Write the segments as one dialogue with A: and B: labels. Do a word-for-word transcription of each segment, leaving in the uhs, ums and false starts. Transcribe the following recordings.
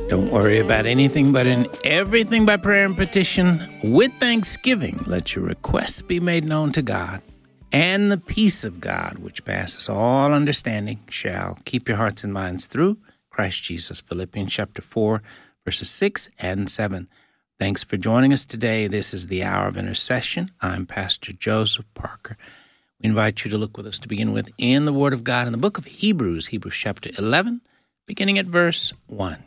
A: Don't worry about anything, but in everything by prayer and petition, with thanksgiving, let your requests be made known to God. And the peace of God, which passes all understanding, shall keep your hearts and minds through Christ Jesus. Philippians chapter four, verses six and seven. Thanks for joining us today. This is the Hour of Intercession. I'm Pastor Joseph Parker. We invite you to look with us to begin with in the Word of God in the book of Hebrews, Hebrews chapter eleven, beginning at verse one.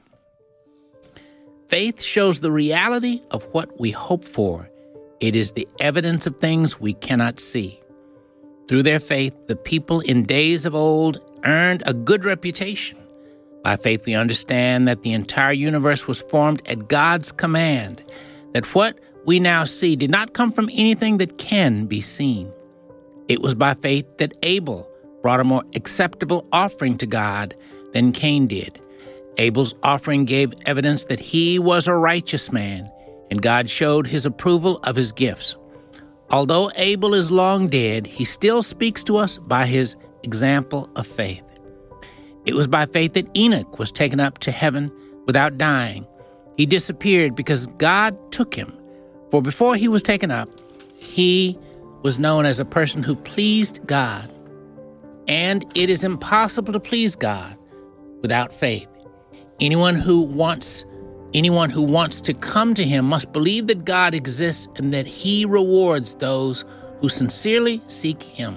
A: Faith shows the reality of what we hope for. It is the evidence of things we cannot see. Through their faith, the people in days of old earned a good reputation. By faith, we understand that the entire universe was formed at God's command, that what we now see did not come from anything that can be seen. It was by faith that Abel brought a more acceptable offering to God than Cain did. Abel's offering gave evidence that he was a righteous man, and God showed his approval of his gifts. Although Abel is long dead, he still speaks to us by his example of faith. It was by faith that Enoch was taken up to heaven without dying. He disappeared because God took him. For before he was taken up, he was known as a person who pleased God. And it is impossible to please God without faith. Anyone who wants anyone who wants to come to him must believe that God exists and that he rewards those who sincerely seek him.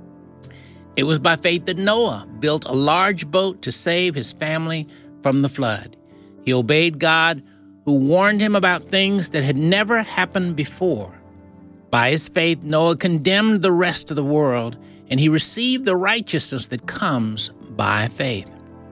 A: It was by faith that Noah built a large boat to save his family from the flood. He obeyed God, who warned him about things that had never happened before. By his faith, Noah condemned the rest of the world, and he received the righteousness that comes by faith.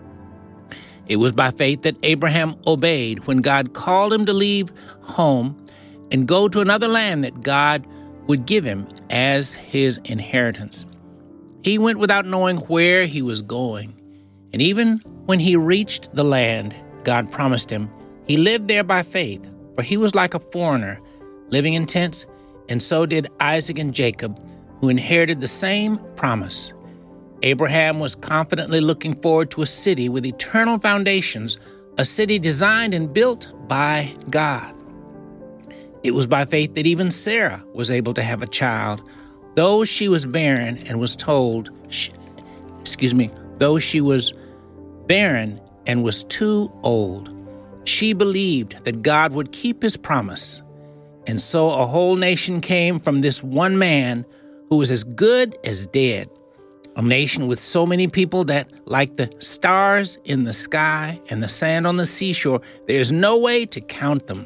A: It was by faith that Abraham obeyed when God called him to leave home and go to another land that God would give him as his inheritance. He went without knowing where he was going, and even when he reached the land God promised him, he lived there by faith, for he was like a foreigner, living in tents, and so did Isaac and Jacob, who inherited the same promise. Abraham was confidently looking forward to a city with eternal foundations, a city designed and built by God. It was by faith that even Sarah was able to have a child, though she was barren and was told, she, excuse me, though she was barren and was too old. She believed that God would keep his promise. And so a whole nation came from this one man who was as good as dead. A nation with so many people that, like the stars in the sky and the sand on the seashore, there's no way to count them.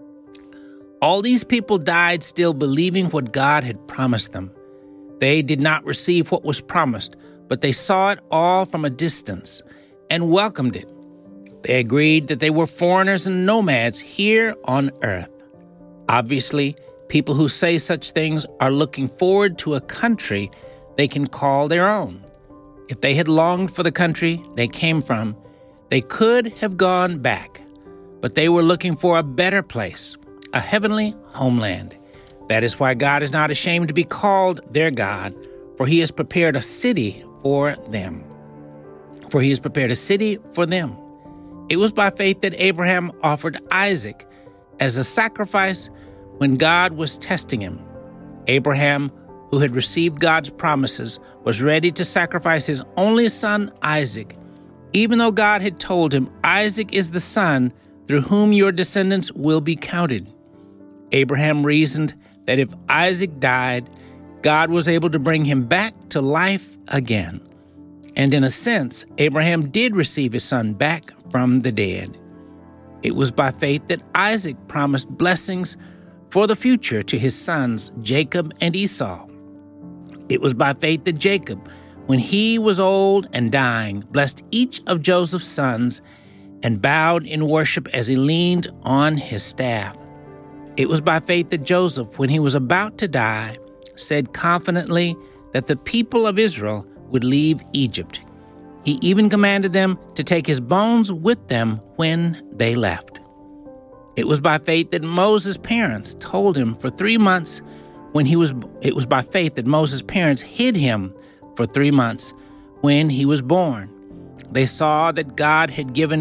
A: All these people died still believing what God had promised them. They did not receive what was promised, but they saw it all from a distance and welcomed it. They agreed that they were foreigners and nomads here on earth. Obviously, people who say such things are looking forward to a country they can call their own. If they had longed for the country they came from, they could have gone back. But they were looking for a better place, a heavenly homeland. That is why God is not ashamed to be called their God, for he has prepared a city for them. For he has prepared a city for them. It was by faith that Abraham offered Isaac as a sacrifice when God was testing him. Abraham, who had received God's promises, was ready to sacrifice his only son, Isaac, even though God had told him, Isaac is the son through whom your descendants will be counted. Abraham reasoned that if Isaac died, God was able to bring him back to life again. And in a sense, Abraham did receive his son back from the dead. It was by faith that Isaac promised blessings for the future to his sons, Jacob and Esau. It was by faith that Jacob, when he was old and dying, blessed each of Joseph's sons and bowed in worship as he leaned on his staff. It was by faith that Joseph, when he was about to die, said confidently that the people of Israel would leave Egypt. He even commanded them to take his bones with them when they left. It was by faith that Moses' parents told him for three months when he was, it was by faith that Moses' parents hid him for three months when he was born. They saw that God had given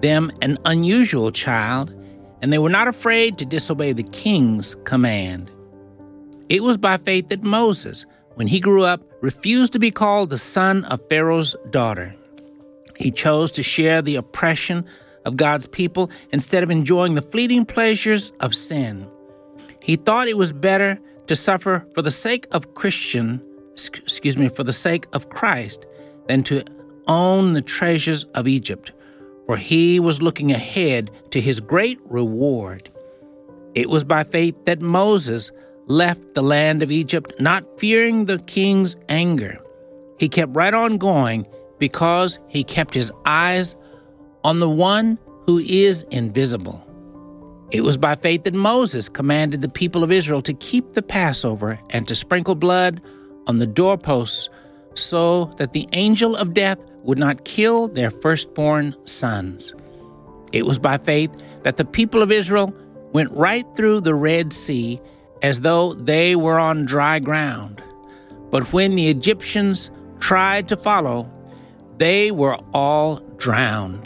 A: them an unusual child, and they were not afraid to disobey the king's command. It was by faith that Moses, when he grew up, refused to be called the son of Pharaoh's daughter. He chose to share the oppression of God's people instead of enjoying the fleeting pleasures of sin. He thought it was better to suffer for the sake of Christian, excuse me, for the sake of Christ than to own the treasures of Egypt, for he was looking ahead to his great reward. It was by faith that Moses left the land of Egypt, not fearing the king's anger. He kept right on going because he kept his eyes on the one who is invisible. It was by faith that Moses commanded the people of Israel to keep the Passover and to sprinkle blood on the doorposts so that the angel of death would not kill their firstborn sons. It was by faith that the people of Israel went right through the Red Sea as though they were on dry ground. But when the Egyptians tried to follow, they were all drowned.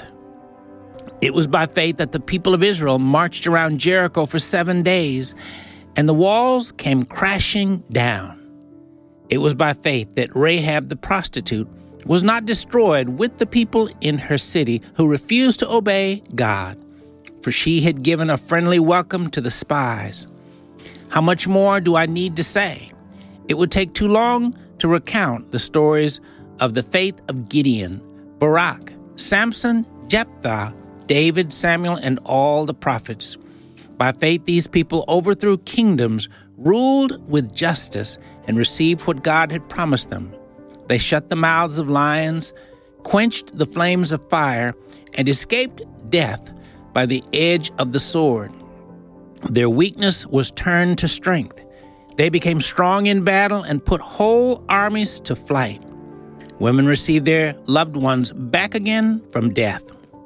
A: It was by faith that the people of Israel marched around Jericho for seven days, and the walls came crashing down. It was by faith that Rahab the prostitute was not destroyed with the people in her city who refused to obey God, for she had given a friendly welcome to the spies. How much more do I need to say? It would take too long to recount the stories of the faith of Gideon, Barak, Samson, Jephthah, David, Samuel, and all the prophets. By faith, these people overthrew kingdoms, ruled with justice, and received what God had promised them. They shut the mouths of lions, quenched the flames of fire, and escaped death by the edge of the sword. Their weakness was turned to strength. They became strong in battle and put whole armies to flight. Women received their loved ones back again from death.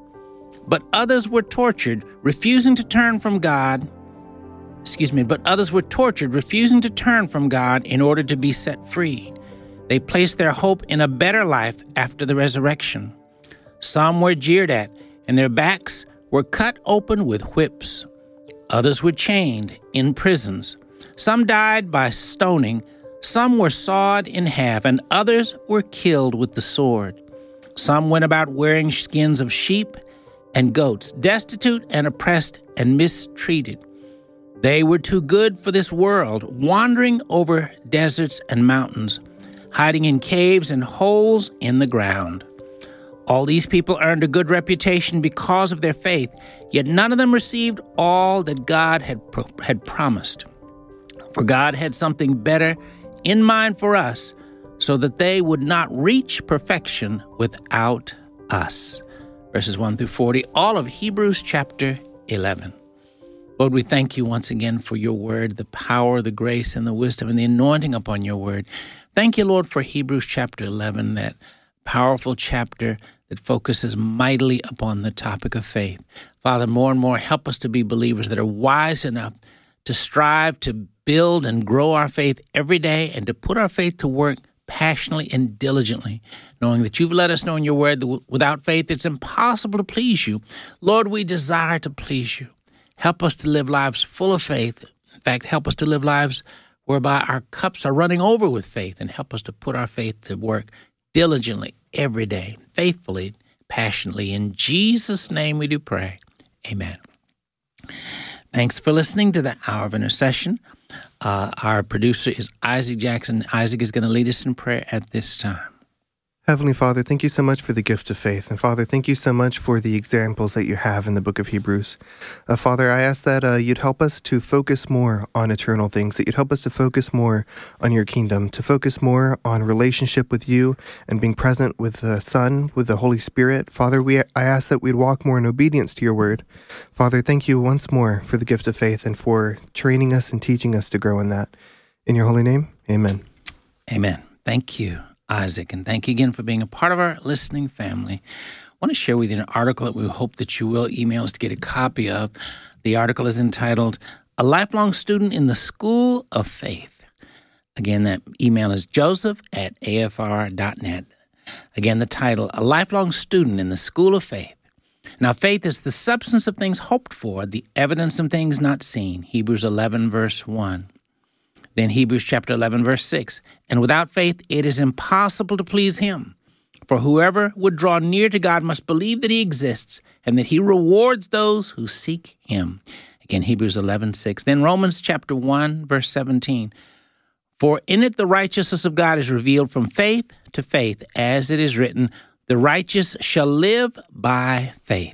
A: But others were tortured, refusing to turn from God. Excuse me, but others were tortured, refusing to turn from God in order to be set free. They placed their hope in a better life after the resurrection. Some were jeered at, and their backs were cut open with whips. Others were chained in prisons. Some died by stoning. Some were sawed in half, and others were killed with the sword. Some went about wearing skins of sheep and goats, destitute and oppressed and mistreated. They were too good for this world, wandering over deserts and mountains, hiding in caves and holes in the ground. All these people earned a good reputation because of their faith, yet none of them received all that God had, pro- had promised. For God had something better in mind for us, so that they would not reach perfection without us. Verses one through forty, all of Hebrews chapter eleven. Lord, we thank you once again for your word, the power, the grace, and the wisdom, and the anointing upon your word. Thank you, Lord, for Hebrews chapter eleven, that powerful chapter that focuses mightily upon the topic of faith. Father, more and more, help us to be believers that are wise enough to strive to build and grow our faith every day and to put our faith to work passionately and diligently, knowing that you've let us know in your word that without faith it's impossible to please you. Lord, we desire to please you. Help us to live lives full of faith. In fact, help us to live lives whereby our cups are running over with faith, and help us to put our faith to work diligently every day, faithfully, passionately. In Jesus' name we do pray. Amen. Thanks for listening to the Hour of Intercession. Uh, our producer is Isaac Jackson. Isaac is going to lead us in prayer at this time.
B: Heavenly Father, thank you so much for the gift of faith. And Father, thank you so much for the examples that you have in the book of Hebrews. Uh, Father, I ask that uh, you'd help us to focus more on eternal things, that you'd help us to focus more on your kingdom, to focus more on relationship with you and being present with the Son, with the Holy Spirit. Father, we I ask that we'd walk more in obedience to your word. Father, thank you once more for the gift of faith and for training us and teaching us to grow in that. In your holy name, amen.
A: Amen. Thank you, Isaac, and thank you again for being a part of our listening family. I want to share with you an article that we hope that you will email us to get a copy of. The article is entitled, A Lifelong Student in the School of Faith. Again, that email is joseph at a f r dot net. Again, the title, A Lifelong Student in the School of Faith. Now, faith is the substance of things hoped for, the evidence of things not seen. Hebrews eleven, verse one. Then Hebrews chapter eleven, verse six. And without faith, it is impossible to please him. For whoever would draw near to God must believe that he exists and that he rewards those who seek him. Again, Hebrews eleven, six. Then Romans chapter one, verse seventeen. For in it the righteousness of God is revealed from faith to faith, as it is written, the righteous shall live by faith.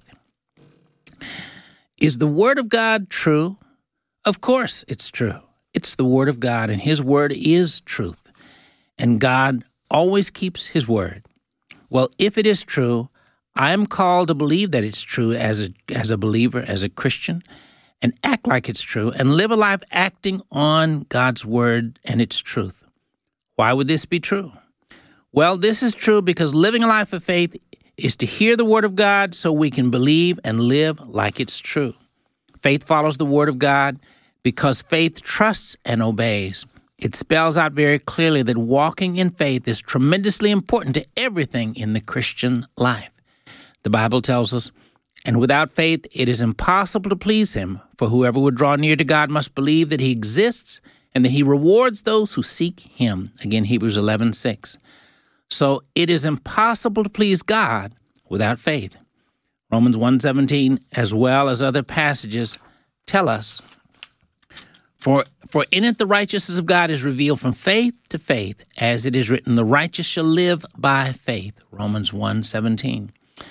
A: Is the word of God true? Of course it's true. It's the word of God, and his word is truth. And God always keeps his word. Well, if it is true, I am called to believe that it's true as a, as a believer, as a Christian, and act like it's true, and live a life acting on God's word and its truth. Why would this be true? Well, this is true because living a life of faith is to hear the word of God so we can believe and live like it's true. Faith follows the word of God because faith trusts and obeys. It spells out very clearly that walking in faith is tremendously important to everything in the Christian life. The Bible tells us, and without faith it is impossible to please him, for whoever would draw near to God must believe that he exists and that he rewards those who seek him. Again, Hebrews eleven, six. So it is impossible to please God without faith. Romans one seventeen, as well as other passages, tell us, For, for in it the righteousness of God is revealed from faith to faith, as it is written, the righteous shall live by faith. Romans one seventeen.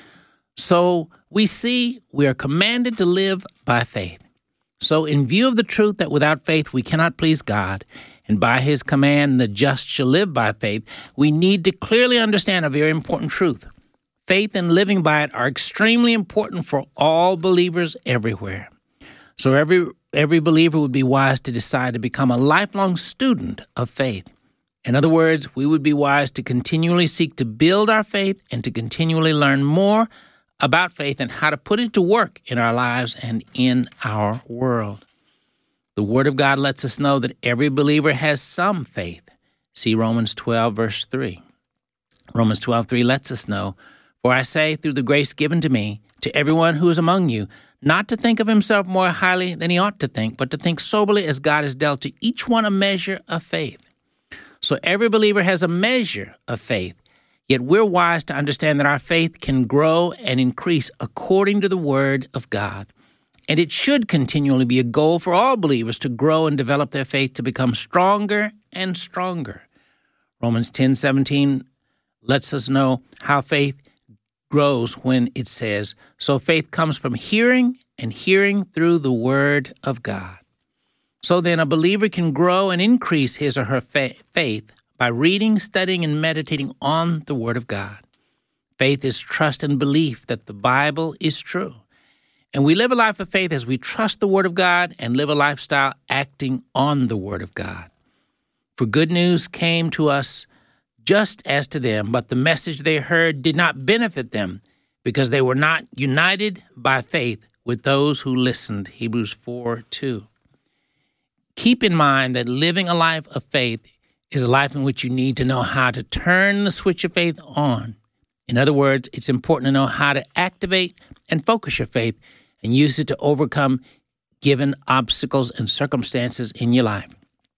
A: So we see we are commanded to live by faith. So in view of the truth that without faith we cannot please God, and by his command the just shall live by faith, we need to clearly understand a very important truth. Faith and living by it are extremely important for all believers everywhere. So every every believer would be wise to decide to become a lifelong student of faith. In other words, we would be wise to continually seek to build our faith and to continually learn more about faith and how to put it to work in our lives and in our world. The Word of God lets us know that every believer has some faith. See Romans twelve, verse three. Romans twelve, three lets us know, for I say, through the grace given to me, to everyone who is among you, not to think of himself more highly than he ought to think, but to think soberly as God has dealt to each one a measure of faith. So every believer has a measure of faith, yet we're wise to understand that our faith can grow and increase according to the Word of God. And it should continually be a goal for all believers to grow and develop their faith to become stronger and stronger. Romans ten seventeen lets us know how faith grows when it says, so faith comes from hearing, and hearing through the Word of God. So then a believer can grow and increase his or her fa- faith by reading, studying, and meditating on the Word of God. Faith is trust and belief that the Bible is true. And we live a life of faith as we trust the Word of God and live a lifestyle acting on the Word of God. For good news came to us just as to them, but the message they heard did not benefit them because they were not united by faith with those who listened. Hebrews four, two. Keep in mind that living a life of faith is a life in which you need to know how to turn the switch of faith on. In other words, it's important to know how to activate and focus your faith and use it to overcome given obstacles and circumstances in your life.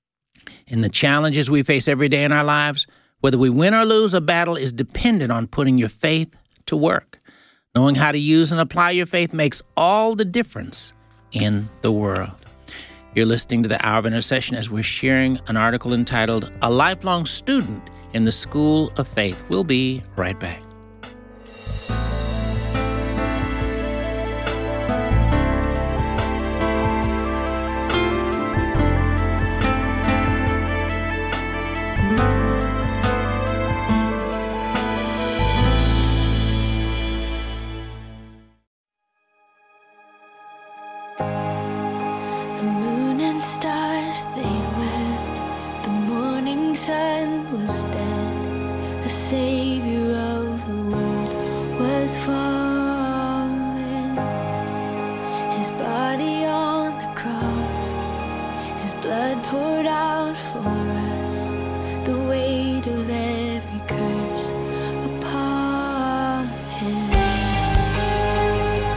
A: In the challenges we face every day in our lives, whether we win or lose a battle is dependent on putting your faith to work. Knowing how to use and apply your faith makes all the difference in the world. You're listening to the Hour of Intercession as we're sharing an article entitled, A Lifelong Student in the School of Faith. We'll be right back.
C: The moon and stars, they wept. The morning sun was dead. The Savior of the world was fallen. His body on the cross, his blood poured out for us. The weight of every curse upon him.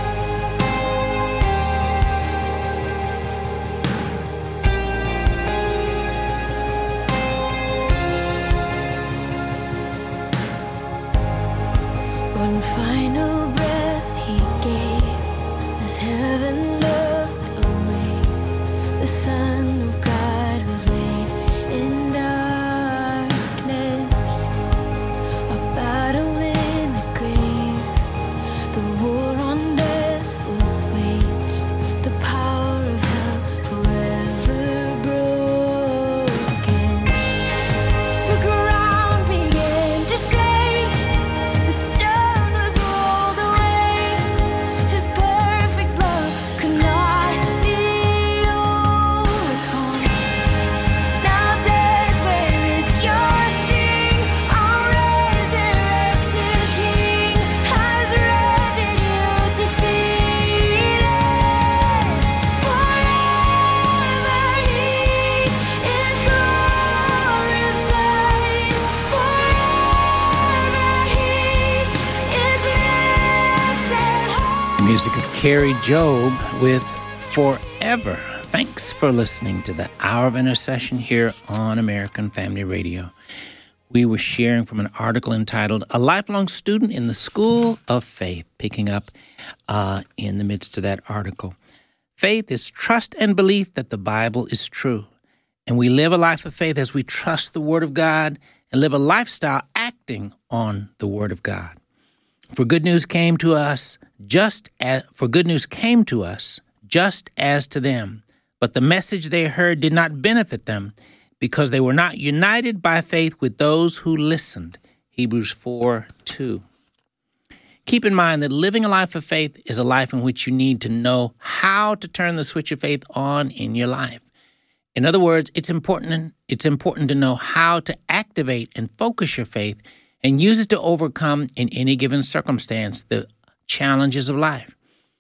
A: Music of Carrie Job with Forever. Thanks for listening to the Hour of Intercession here on American Family Radio. We were sharing from an article entitled A Lifelong Student in the School of Faith, picking up uh, in the midst of that article. Faith is trust and belief that the Bible is true. And we live a life of faith as we trust the Word of God and live a lifestyle acting on the Word of God. For good news came to us just as for good news came to us just as to them, but the message they heard did not benefit them because they were not united by faith with those who listened. Hebrews four two. Keep in mind that living a life of faith is a life in which you need to know how to turn the switch of faith on in your life. In other words, it's important it's important to know how to activate and focus your faith and use it to overcome in any given circumstance the challenges of life.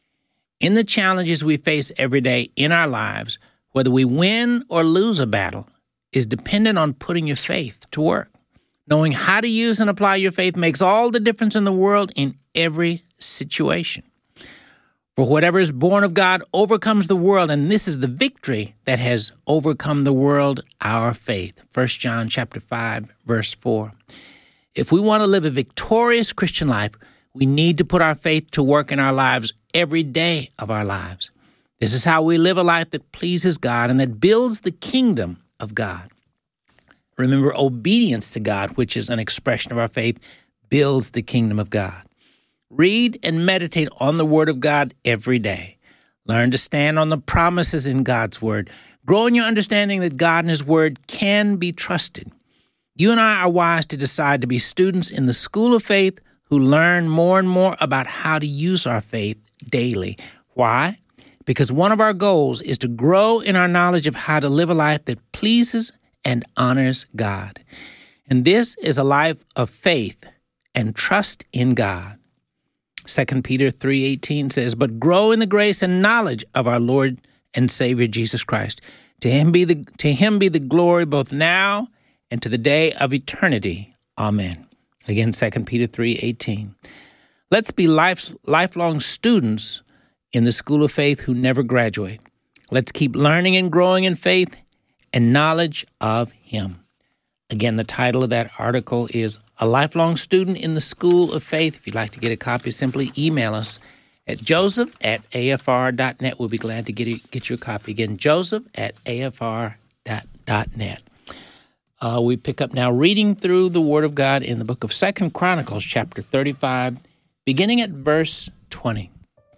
A: In the challenges we face every day in our lives, whether we win or lose a battle is dependent on putting your faith to work. Knowing how to use and apply your faith makes all the difference in the world in every situation. For whatever is born of God overcomes the world, and this is the victory that has overcome the world, our faith. First John chapter five, verse four. If we want to live a victorious Christian life, we need to put our faith to work in our lives every day of our lives. This is how we live a life that pleases God and that builds the kingdom of God. Remember, obedience to God, which is an expression of our faith, builds the kingdom of God. Read and meditate on the Word of God every day. Learn to stand on the promises in God's Word. Grow in your understanding that God and His Word can be trusted. You and I are wise to decide to be students in the school of faith who learn more and more about how to use our faith daily. Why? Because one of our goals is to grow in our knowledge of how to live a life that pleases and honors God. And this is a life of faith and trust in God. Second Peter three eighteen says, "But grow in the grace and knowledge of our Lord and Savior Jesus Christ. To him be the to him be the glory both now and to the day of eternity. Amen." Again, Second Peter three eighteen. Let's be life, lifelong students in the school of faith who never graduate. Let's keep learning and growing in faith and knowledge of Him. Again, the title of that article is A Lifelong Student in the School of Faith. If you'd like to get a copy, simply email us at joseph at a f r dot net. We'll be glad to get, it, get your copy. Again, joseph at a f r dot net. Uh, we pick up now reading through the Word of God in the book of Second Chronicles, chapter thirty-five, beginning at verse twenty.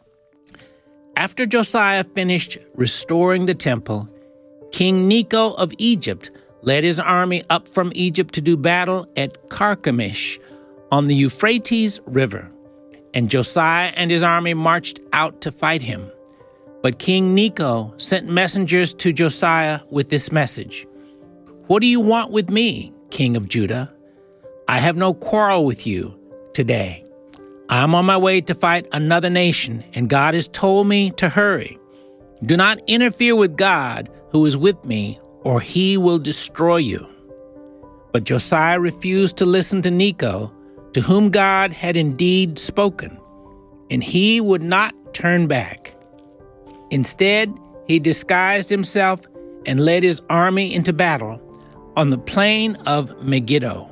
A: After Josiah finished restoring the temple, King Necho of Egypt led his army up from Egypt to do battle at Carchemish on the Euphrates River. And Josiah and his army marched out to fight him. But King Necho sent messengers to Josiah with this message: "What do you want with me, King of Judah? I have no quarrel with you today. I am on my way to fight another nation, and God has told me to hurry. Do not interfere with God who is with me, or he will destroy you." But Josiah refused to listen to Necho, to whom God had indeed spoken, and he would not turn back. Instead, he disguised himself and led his army into battle on the plain of Megiddo.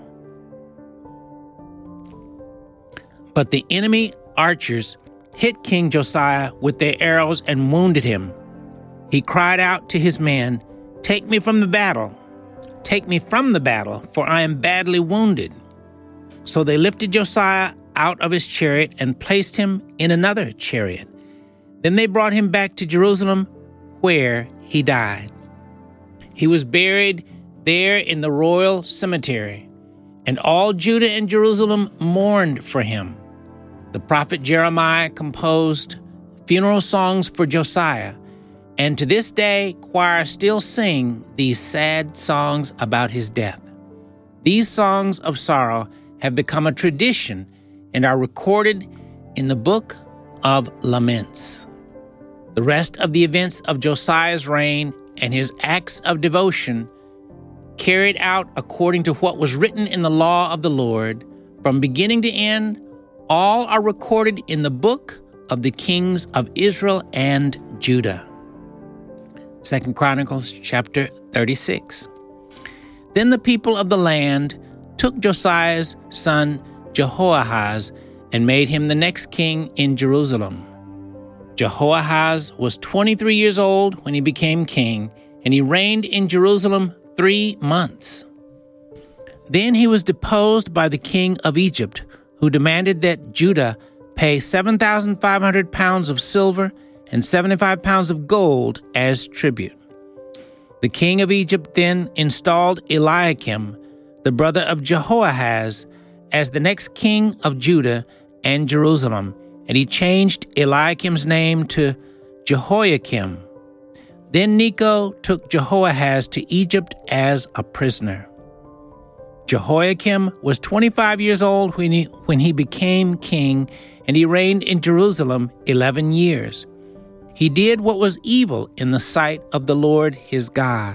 A: But the enemy archers hit King Josiah with their arrows and wounded him. He cried out to his men, "Take me from the battle. Take me from the battle, for I am badly wounded." So they lifted Josiah out of his chariot and placed him in another chariot. Then they brought him back to Jerusalem, where he died. He was buried there in the royal cemetery, and all Judah and Jerusalem mourned for him. The prophet Jeremiah composed funeral songs for Josiah, and to this day choirs still sing these sad songs about his death. These songs of sorrow have become a tradition and are recorded in the Book of Laments. The rest of the events of Josiah's reign and his acts of devotion carried out according to what was written in the law of the Lord, from beginning to end, all are recorded in the book of the kings of Israel and Judah. Second Chronicles chapter thirty-six. Then the people of the land took Josiah's son Jehoahaz and made him the next king in Jerusalem. Jehoahaz was twenty-three years old when he became king, and he reigned in Jerusalem three months. Then he was deposed by the king of Egypt, who demanded that Judah pay seven thousand five hundred pounds of silver and seventy-five pounds of gold as tribute. The king of Egypt then installed Eliakim, the brother of Jehoahaz, as the next king of Judah and Jerusalem, and he changed Eliakim's name to Jehoiakim. Then Necho took Jehoahaz to Egypt as a prisoner. Jehoiakim was twenty-five years old when he, when he became king, and he reigned in Jerusalem eleven years. He did what was evil in the sight of the Lord his God.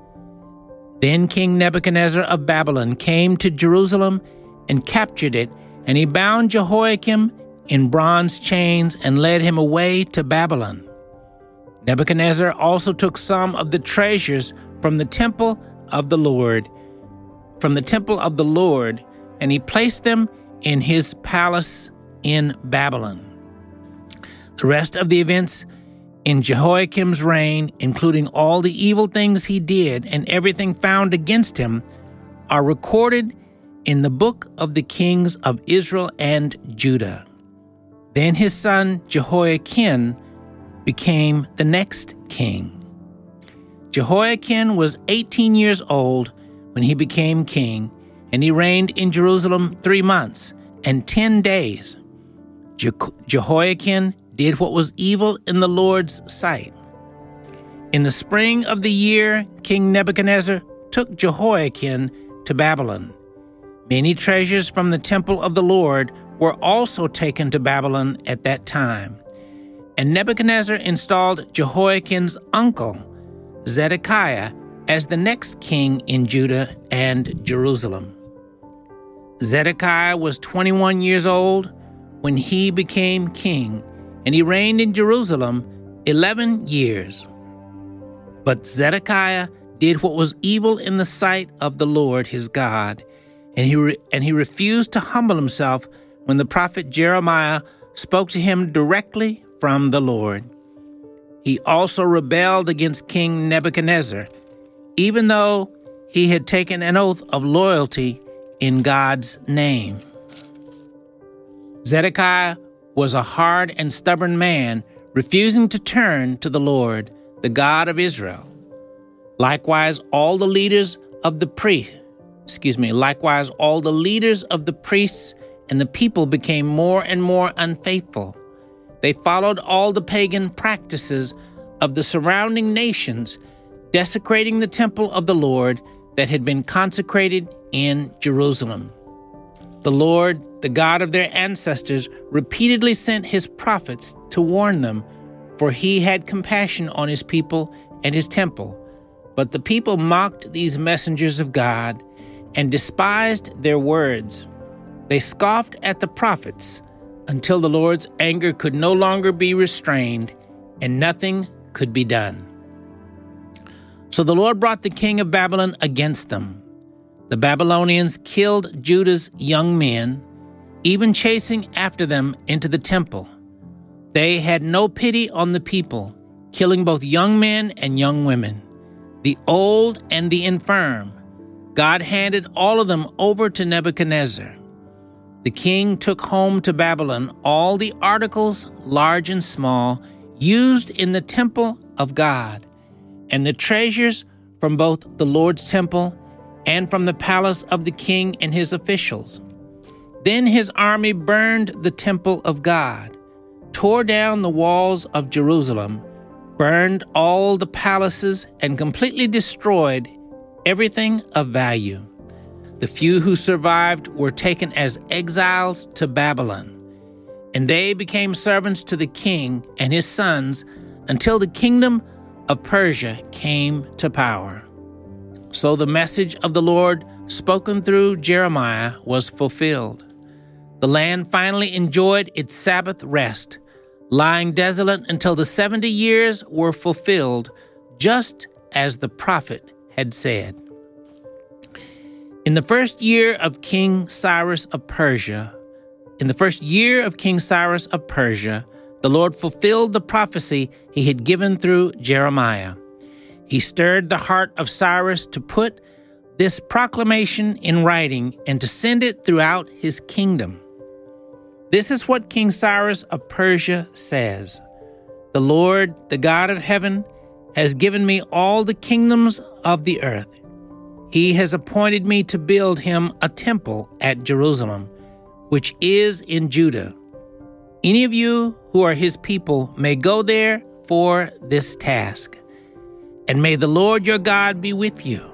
A: Then King Nebuchadnezzar of Babylon came to Jerusalem and captured it, and he bound Jehoiakim in bronze chains and led him away to Babylon. Nebuchadnezzar also took some of the treasures from the temple of the Lord, from the temple of the Lord, and he placed them in his palace in Babylon. The rest of the events in Jehoiakim's reign, including all the evil things he did and everything found against him, are recorded in the book of the kings of Israel and Judah. Then his son Jehoiakim became the next king. Jehoiakim was eighteen years old when he became king, and he reigned in Jerusalem three months and ten days. Je- Jehoiakim did what was evil in the Lord's sight. In the spring of the year, King Nebuchadnezzar took Jehoiakim to Babylon. Many treasures from the temple of the Lord were also taken to Babylon at that time. And Nebuchadnezzar installed Jehoiakim's uncle, Zedekiah, as the next king in Judah and Jerusalem. Zedekiah was twenty-one years old when he became king, and he reigned in Jerusalem eleven years. But Zedekiah did what was evil in the sight of the Lord his God, and he re- and he refused to humble himself when the prophet Jeremiah spoke to him directly from the Lord. He also rebelled against King Nebuchadnezzar, even though he had taken an oath of loyalty in God's name. Zedekiah was a hard and stubborn man, refusing to turn to the Lord, the God of Israel. Likewise, all the leaders of the priest, excuse me, likewise, all the leaders of the priests and the people became more and more unfaithful. They followed all the pagan practices of the surrounding nations, desecrating the temple of the Lord that had been consecrated in Jerusalem. The Lord, the God of their ancestors, repeatedly sent his prophets to warn them, for he had compassion on his people and his temple. But the people mocked these messengers of God and despised their words. They scoffed at the prophets until the Lord's anger could no longer be restrained and nothing could be done. So the Lord brought the king of Babylon against them. The Babylonians killed Judah's young men, even chasing after them into the temple. They had no pity on the people, killing both young men and young women, the old and the infirm. God handed all of them over to Nebuchadnezzar. The king took home to Babylon all the articles, large and small, used in the temple of God, and the treasures from both the Lord's temple and from the palace of the king and his officials. Then his army burned the temple of God, tore down the walls of Jerusalem, burned all the palaces, and completely destroyed everything of value. The few who survived were taken as exiles to Babylon, and they became servants to the king and his sons until the kingdom of Persia came to power. So the message of the Lord spoken through Jeremiah was fulfilled. The land finally enjoyed its Sabbath rest, lying desolate until the seventy years were fulfilled, just as the prophet had said. In the first year of King Cyrus of Persia, in the first year of King Cyrus of Persia, the Lord fulfilled the prophecy he had given through Jeremiah. He stirred the heart of Cyrus to put this proclamation in writing and to send it throughout his kingdom. This is what King Cyrus of Persia says: "The Lord, the God of heaven, has given me all the kingdoms of the earth. He has appointed me to build him a temple at Jerusalem, which is in Judah. Any of you who are his people may go there for this task, and may the Lord your God be with you."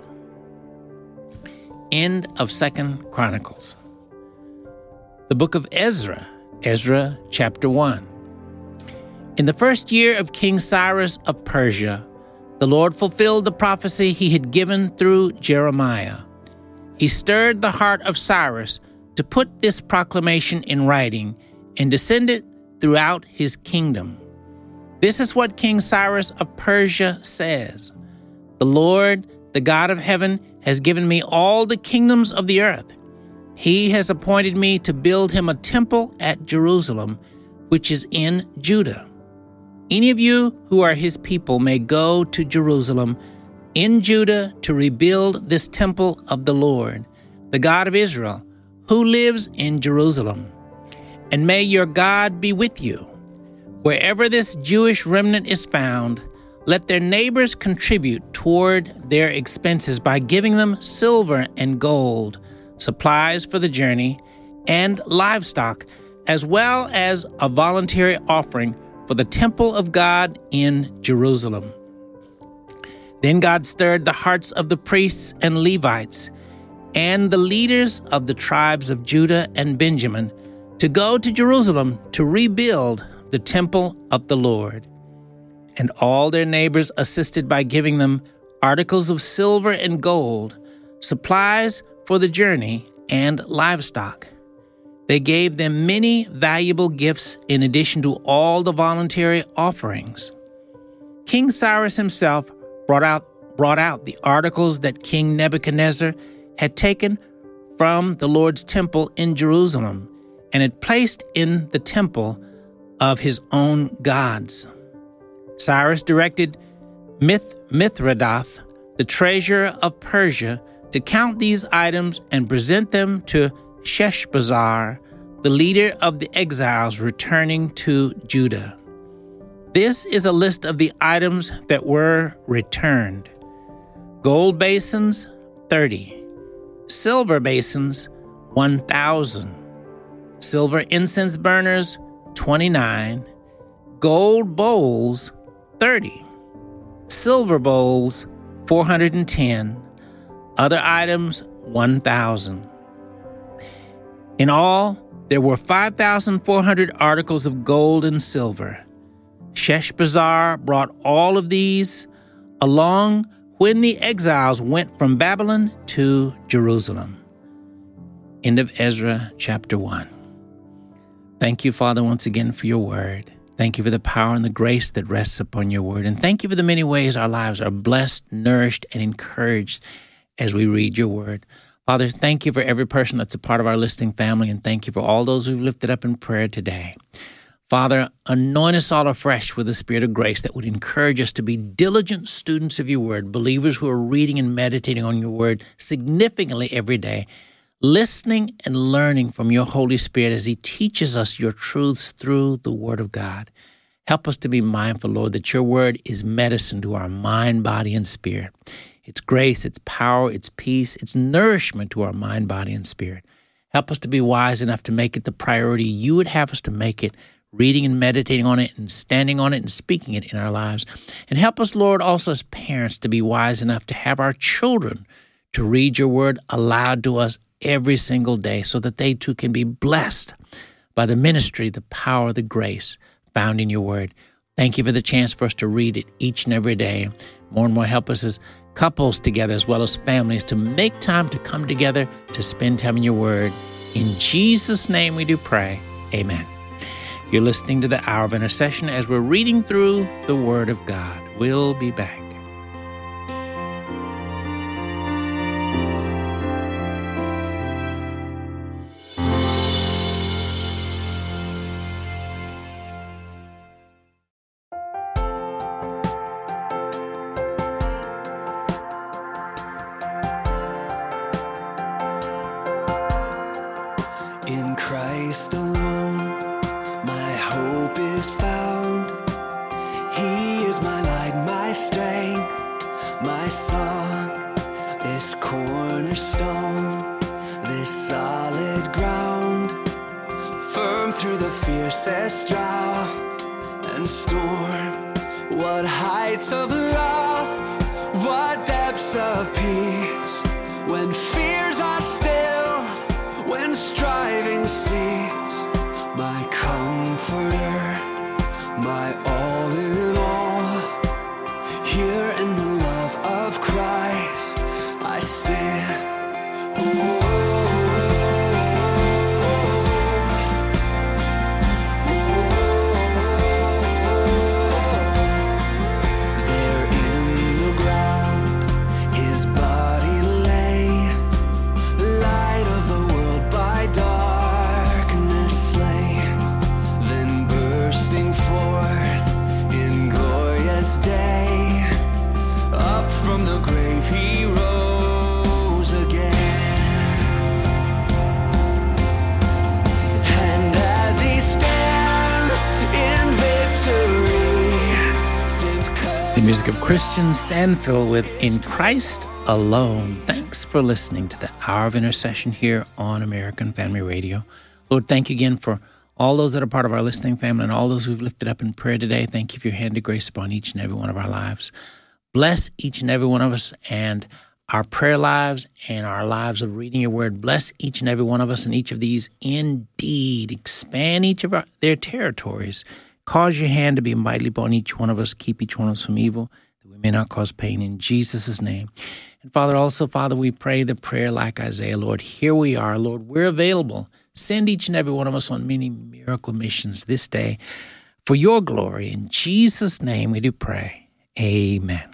A: End of Second Chronicles. The book of Ezra, Ezra chapter one. In the first year of King Cyrus of Persia, the Lord fulfilled the prophecy he had given through Jeremiah. He stirred the heart of Cyrus to put this proclamation in writing and to send it throughout his kingdom. This is what King Cyrus of Persia says: "The Lord, the God of heaven, has given me all the kingdoms of the earth. He has appointed me to build him a temple at Jerusalem, which is in Judah. Any of you who are his people may go to Jerusalem in Judah to rebuild this temple of the Lord, the God of Israel, who lives in Jerusalem. And may your God be with you. Wherever this Jewish remnant is found, let their neighbors contribute toward their expenses by giving them silver and gold, supplies for the journey, and livestock, as well as a voluntary offering for the temple of God in Jerusalem." Then God stirred the hearts of the priests and Levites and the leaders of the tribes of Judah and Benjamin to go to Jerusalem to rebuild the temple of the Lord. And all their neighbors assisted by giving them articles of silver and gold, supplies for the journey, and livestock. They gave them many valuable gifts in addition to all the voluntary offerings. King Cyrus himself brought out, brought out the articles that King Nebuchadnezzar had taken from the Lord's temple in Jerusalem and had placed in the temple of his own gods. Cyrus directed Mith- Mithredath, the treasurer of Persia, to count these items and present them to Sheshbazzar, the leader of the exiles returning to Judah. This is a list of the items that were returned: gold basins, thirty; silver basins, one thousand; silver incense burners, twenty-nine; gold bowls, thirty; silver bowls, four hundred ten; other items, one thousand. In all, there were five thousand four hundred articles of gold and silver. Sheshbazzar brought all of these along when the exiles went from Babylon to Jerusalem. End of Ezra chapter one. Thank you, Father, once again for your word. Thank you for the power and the grace that rests upon your word. And thank you for the many ways our lives are blessed, nourished, and encouraged as we read your word. Father, thank you for every person that's a part of our listening family, and thank you for all those we've lifted up in prayer today. Father, anoint us all afresh with the spirit of grace that would encourage us to be diligent students of your word, believers who are reading and meditating on your word significantly every day, listening and learning from your Holy Spirit as he teaches us your truths through the word of God. Help us to be mindful, Lord, that your word is medicine to our mind, body, and spirit. It's grace, it's power, it's peace, it's nourishment to our mind, body, and spirit. Help us to be wise enough to make it the priority you would have us to make it, reading and meditating on it and standing on it and speaking it in our lives. And help us, Lord, also as parents to be wise enough to have our children to read your word aloud to us every single day so that they too can be blessed by the ministry, the power, the grace found in your word. Thank you for the chance for us to read it each and every day. More and more help us as couples together as well as families to make time to come together to spend time in your word. In Jesus' name we do pray. Amen. You're listening to the Hour of Intercession as we're reading through the Word of God. We'll be back.
D: In Christ alone, my hope is found. He is my light, my strength, my song, this cornerstone, this solid ground, firm through the fiercest drought and storm. What heights of love, what depths of peace, when fears are stilled, when striving cease, my comforter, my all in all, here in the love of Christ I stand. There in the ground his body lay, light of the world by darkness slain, then bursting forth in glorious day, up from the grave he rose again. And as he stands in victory, since
A: The music of Christian Stanfill with In Christ Alone. Thanks for listening to the Hour of Intercession here on American Family Radio. Lord, thank you again for all those that are part of our listening family and all those we've lifted up in prayer today. Thank you for your hand of grace upon each and every one of our lives. Bless each and every one of us and our prayer lives and our lives of reading your word. Bless each and every one of us and each of these indeed. Expand each of our, their territories. Cause your hand to be mightily upon each one of us. Keep each one of us from evil, that we may not cause pain, in Jesus' name. And Father, also, Father, we pray the prayer like Isaiah, Lord, here we are, Lord, we're available. Send each and every one of us on many miracle missions this day for your glory. In Jesus' name we do pray. Amen.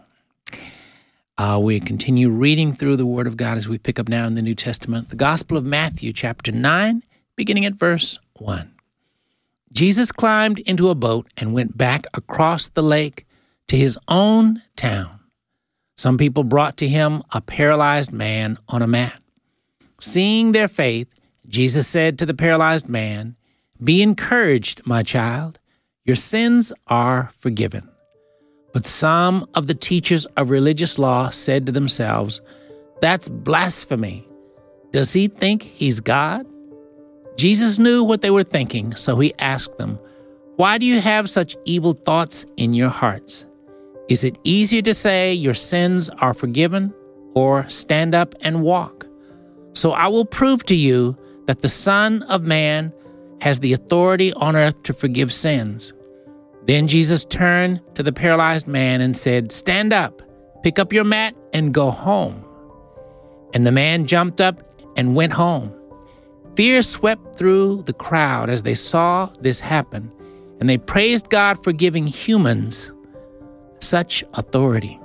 A: Uh, we continue reading through the Word of God as we pick up now in the New Testament, the Gospel of Matthew, chapter nine, beginning at verse one. Jesus climbed into a boat and went back across the lake to his own town. Some people brought to him a paralyzed man on a mat. Seeing their faith, Jesus said to the paralyzed man, "Be encouraged, my child. Your sins are forgiven." But some of the teachers of religious law said to themselves, "That's blasphemy. Does he think he's God?" Jesus knew what they were thinking, so he asked them, "Why do you have such evil thoughts in your hearts? Is it easier to say your sins are forgiven or stand up and walk? So I will prove to you that the Son of Man has the authority on earth to forgive sins." Then Jesus turned to the paralyzed man and said, "Stand up, pick up your mat, and go home." And the man jumped up and went home. Fear swept through the crowd as they saw this happen, and they praised God for giving humans such authority.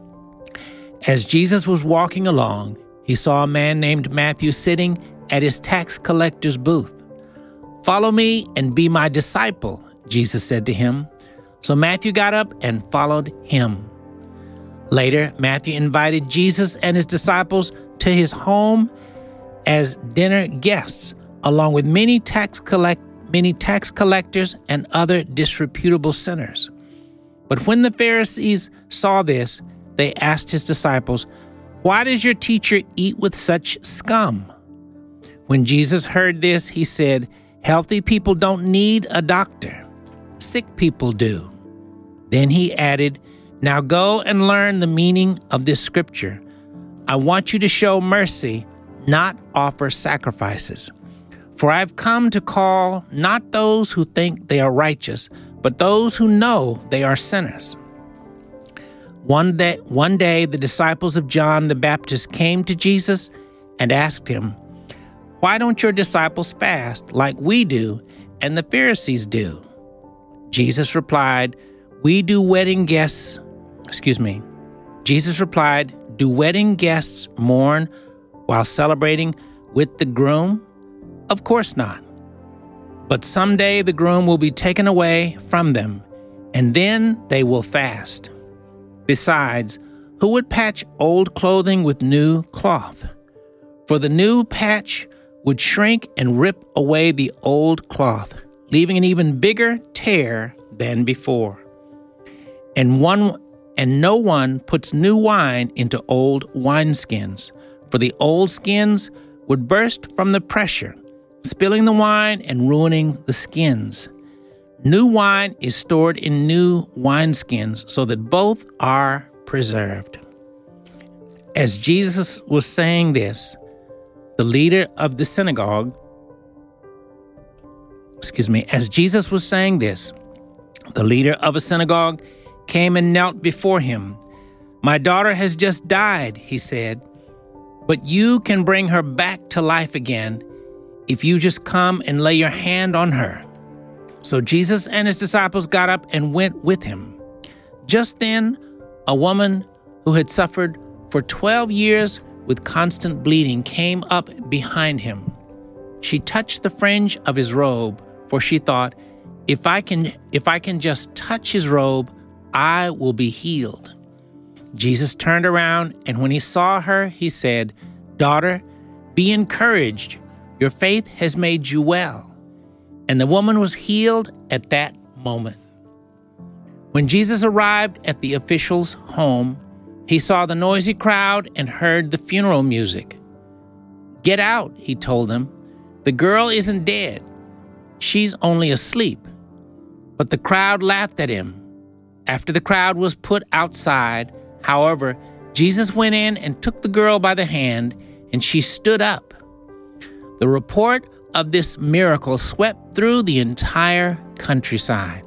A: As Jesus was walking along, he saw a man named Matthew sitting at his tax collector's booth. "Follow me and be my disciple," Jesus said to him. So Matthew got up and followed him. Later, Matthew invited Jesus and his disciples to his home as dinner guests, along with many tax collect many tax collectors and other disreputable sinners. But when the Pharisees saw this, they asked his disciples, "Why does your teacher eat with such scum?" When Jesus heard this, he said, "Healthy people don't need a doctor. Sick people do." Then he added, "Now go and learn the meaning of this scripture. I want you to show mercy, not offer sacrifices. For I have come to call not those who think they are righteous, but those who know they are sinners." One day, one day the disciples of John the Baptist came to Jesus and asked him, "Why don't your disciples fast like we do and the Pharisees do?" Jesus replied, We do wedding guests, excuse me. Jesus replied, Do wedding guests mourn while celebrating with the groom? Of course not. But someday the groom will be taken away from them, and then they will fast. Besides, who would patch old clothing with new cloth? For the new patch would shrink and rip away the old cloth, leaving an even bigger tear than before. And one and no one puts new wine into old wineskins, for the old skins would burst from the pressure, spilling the wine and ruining the skins. New wine is stored in new wineskins so that both are preserved. As Jesus was saying this, the leader of the synagogue, excuse me, as Jesus was saying this, the leader of a synagogue came and knelt before him. My daughter has just died, he said, but you can bring her back to life again if you just come and lay your hand on her. So Jesus and his disciples got up and went with him. Just then, a woman who had suffered for twelve years with constant bleeding came up behind him. She touched the fringe of his robe, for she thought, if I can, if I can just touch his robe, I will be healed. Jesus turned around, and when he saw her, he said, Daughter, be encouraged. Your faith has made you well. And the woman was healed at that moment. When Jesus arrived at the official's home, he saw the noisy crowd and heard the funeral music. Get out, he told them. The girl isn't dead. She's only asleep. But the crowd laughed at him. After the crowd was put outside, however, Jesus went in and took the girl by the hand, and she stood up. The report of this miracle swept through the entire countryside.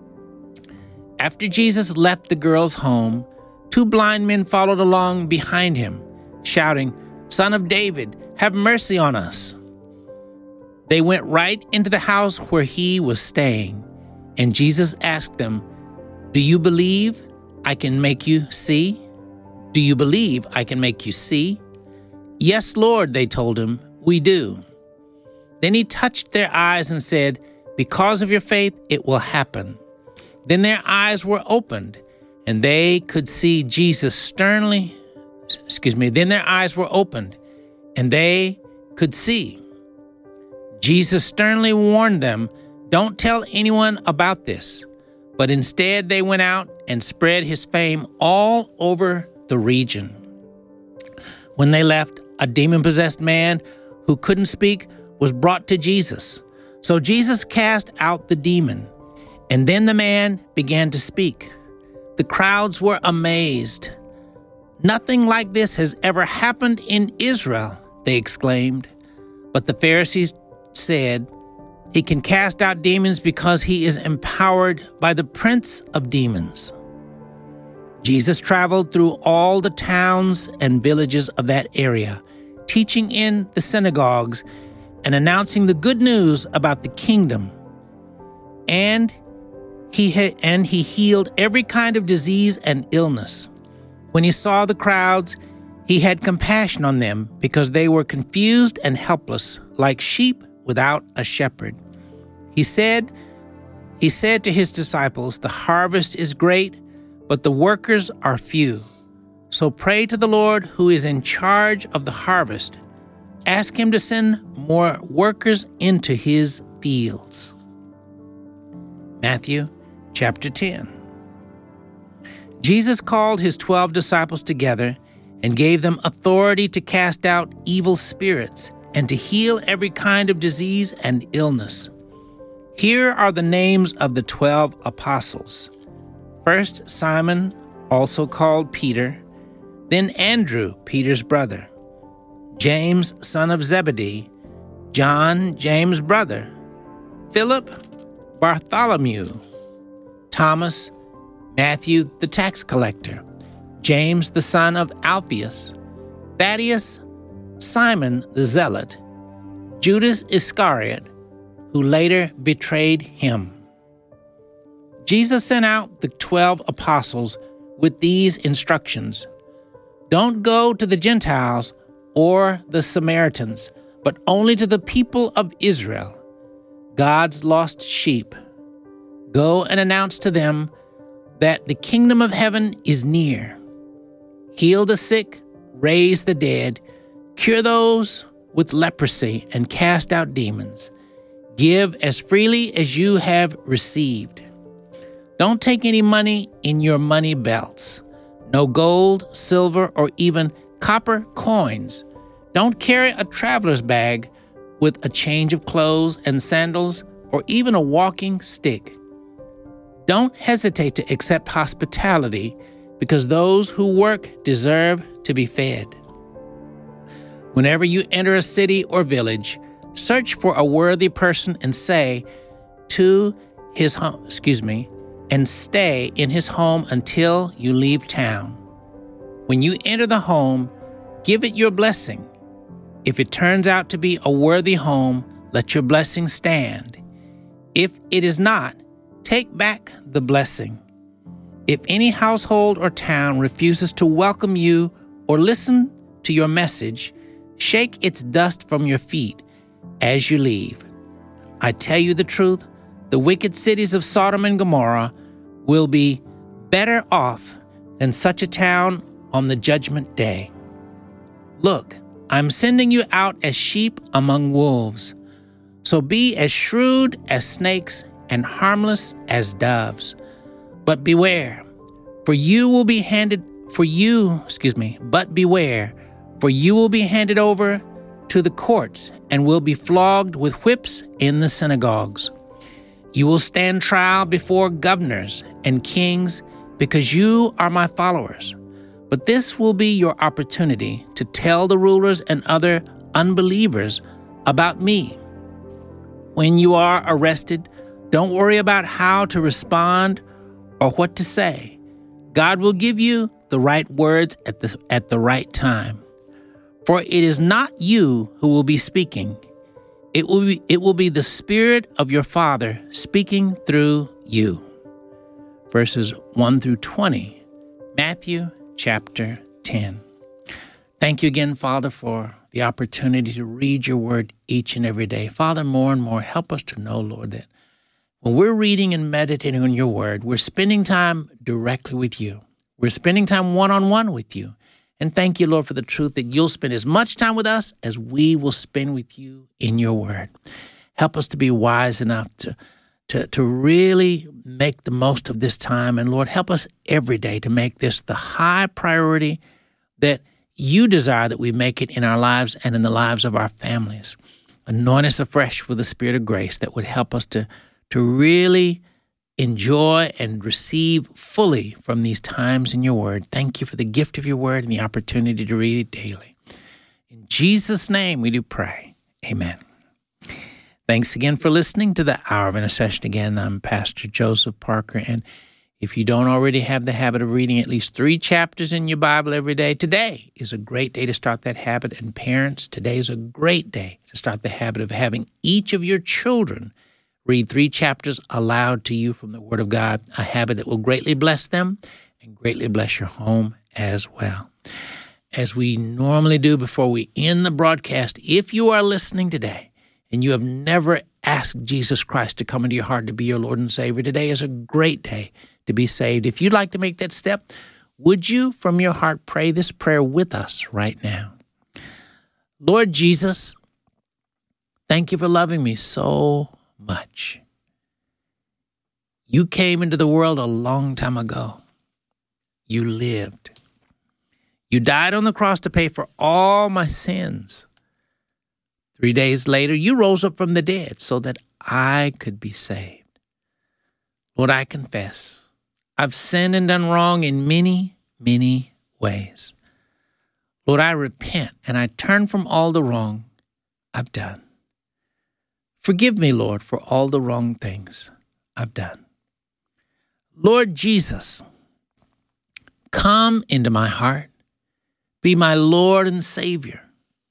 A: After Jesus left the girl's home, two blind men followed along behind him, shouting, Son of David, have mercy on us. They went right into the house where he was staying, and Jesus asked them, Do you believe I can make you see? Do you believe I can make you see? Yes, Lord, they told him, we do. Then he touched their eyes and said, Because of your faith, it will happen. Then their eyes were opened, and they could see Jesus sternly, excuse me, then their eyes were opened, and they could see. Jesus sternly warned them, Don't tell anyone about this. But instead they went out and spread his fame all over the region. When they left, a demon-possessed man who couldn't speak was brought to Jesus. So Jesus cast out the demon, and then the man began to speak. The crowds were amazed. Nothing like this has ever happened in Israel, they exclaimed. But the Pharisees said, He can cast out demons because he is empowered by the prince of demons. Jesus traveled through all the towns and villages of that area, teaching in the synagogues and announcing the good news about the kingdom. And he ha- and he healed every kind of disease and illness. When he saw the crowds, he had compassion on them because they were confused and helpless, like sheep without a shepherd. He said, he said to his disciples, The harvest is great, but the workers are few. So pray to the Lord who is in charge of the harvest. Ask him to send more workers into his fields. Matthew chapter ten. Jesus called his twelve disciples together and gave them authority to cast out evil spirits and to heal every kind of disease and illness. Here are the names of the twelve apostles. First, Simon, also called Peter, then Andrew, Peter's brother, James, son of Zebedee, John, James' brother, Philip, Bartholomew, Thomas, Matthew, the tax collector, James, the son of Alphaeus, Thaddeus, Simon the Zealot, Judas Iscariot, who later betrayed him. Jesus sent out the twelve apostles with these instructions. Don't go to the Gentiles or the Samaritans, but only to the people of Israel, God's lost sheep. Go and announce to them that the kingdom of heaven is near. Heal the sick, raise the dead, cure those with leprosy, and cast out demons. Give as freely as you have received. Don't take any money in your money belts. No gold, silver, or even copper coins. Don't carry a traveler's bag with a change of clothes and sandals, or even a walking stick. Don't hesitate to accept hospitality, because those who work deserve to be fed. Whenever you enter a city or village, search for a worthy person and say to his home, excuse me, and stay in his home until you leave town. When you enter the home, give it your blessing. If it turns out to be a worthy home, let your blessing stand. If it is not, take back the blessing. If any household or town refuses to welcome you or listen to your message, shake its dust from your feet as you leave. I tell you the truth, the wicked cities of Sodom and Gomorrah will be better off than such a town on the judgment day. Look, I'm sending you out as sheep among wolves. So be as shrewd as snakes and harmless as doves. But beware, for you will be handed, for you, excuse me, but beware, for you will be handed over to the courts and will be flogged with whips in the synagogues. You will stand trial before governors and kings because you are my followers. But this will be your opportunity to tell the rulers and other unbelievers about me. When you are arrested, don't worry about how to respond or what to say. God will give you the right words at the, at the right time. For it is not you who will be speaking. It will be, it will be the Spirit of your Father speaking through you. Verses one through twenty, Matthew chapter ten. Thank you again, Father, for the opportunity to read your word each and every day. Father, more and more, help us to know, Lord, that when we're reading and meditating on your word, we're spending time directly with you. We're spending time one-on-one with you. And thank you, Lord, for the truth that you'll spend as much time with us as we will spend with you in your word. Help us to be wise enough to, to, to really make the most of this time. And Lord, help us every day to make this the high priority that you desire that we make it in our lives and in the lives of our families. Anoint us afresh with the Spirit of grace that would help us to, to really enjoy and receive fully from these times in your word. Thank you for the gift of your word and the opportunity to read it daily. In Jesus' name we do pray. Amen. Thanks again for listening to the Hour of Intercession. Again, I'm Pastor Joseph Parker, and if you don't already have the habit of reading at least three chapters in your Bible every day, today is a great day to start that habit. And parents, today is a great day to start the habit of having each of your children read three chapters aloud to you from the Word of God, a habit that will greatly bless them and greatly bless your home as well. As we normally do before we end the broadcast, if you are listening today and you have never asked Jesus Christ to come into your heart to be your Lord and Savior, today is a great day to be saved. If you'd like to make that step, would you from your heart pray this prayer with us right now? Lord Jesus, thank you for loving me so much. You came into the world a long time ago. You lived. You died on the cross to pay for all my sins. Three days later, you rose up from the dead so that I could be saved. Lord, I confess, I've sinned and done wrong in many, many ways. Lord, I repent and I turn from all the wrong I've done. Forgive me, Lord, for all the wrong things I've done. Lord Jesus, come into my heart. Be my Lord and Savior.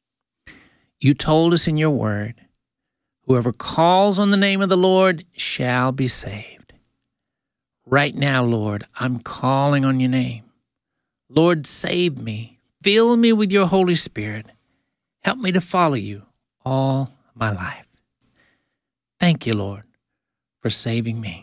A: You told us in your word, whoever calls on the name of the Lord shall be saved. Right now, Lord, I'm calling on your name. Lord, save me. Fill me with your Holy Spirit. Help me to follow you all my life. Thank you, Lord, for saving me.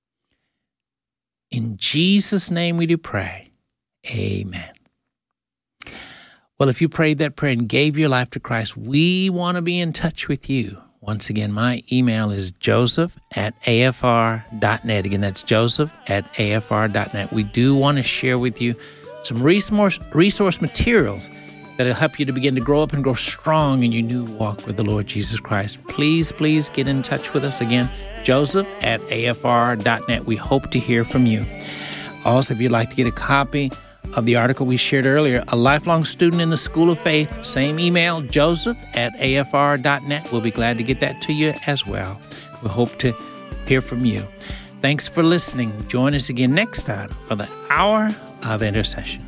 A: In Jesus' name we do pray. Amen. Well, if you prayed that prayer and gave your life to Christ, we want to be in touch with you. Once again, my email is joseph at a f r dot net. Again, that's joseph at a f r dot net. We do want to share with you some resource, resource materials that will help you to begin to grow up and grow strong in your new walk with the Lord Jesus Christ. Please, please get in touch with us. Again, joseph at a f r dot net. We hope to hear from you. Also, if you'd like to get a copy of the article we shared earlier, A Lifelong Student in the School of Faith, same email, joseph at a f r dot net. We'll be glad to get that to you as well. We hope to hear from you. Thanks for listening. Join us again next time for the Hour of Intercession.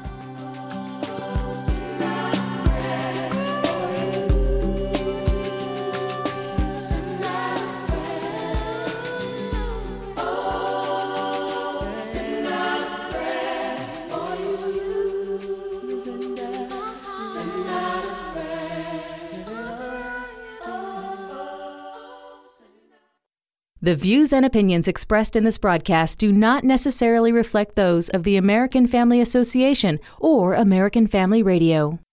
E: The views and opinions expressed in this broadcast do not necessarily reflect those of the American Family Association or American Family Radio.